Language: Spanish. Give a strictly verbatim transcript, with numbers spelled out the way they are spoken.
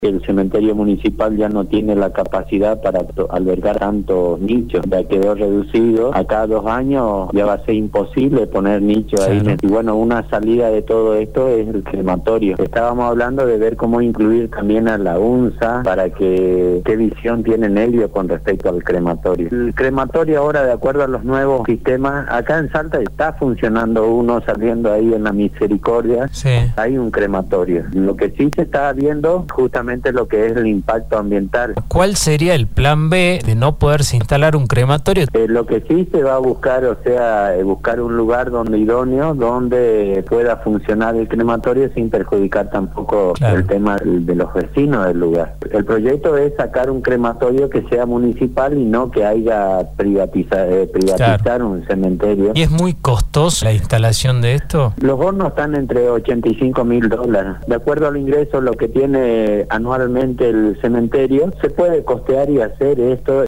El cementerio municipal ya no tiene la capacidad para albergar tantos nichos, ya quedó reducido. A cada dos años ya va a ser imposible poner nichos ahí. Y bueno, una salida de todo esto es el crematorio. Estábamos hablando de ver cómo incluir también a la UNSA para que qué visión tienen ellos con respecto al crematorio. El crematorio ahora, de acuerdo a los nuevos sistemas, acá en Salta está funcionando uno saliendo ahí en la Misericordia. Sí. Hay un crematorio. Lo que sí se está viendo justamente lo que es el impacto ambiental. ¿Cuál sería el plan B de no poderse instalar un crematorio? Eh, lo que sí se va a buscar, o sea, eh, buscar un lugar donde idóneo, donde pueda funcionar el crematorio sin perjudicar tampoco claro. el tema de los vecinos del lugar. El proyecto es sacar un crematorio que sea municipal y no que haya privatizar, eh, privatizar claro. un cementerio. ¿Y es muy costoso la instalación de esto? Los hornos están entre ochenta y cinco mil dólares. De acuerdo al ingreso, lo que tiene anualmente el cementerio, se puede costear y hacer esto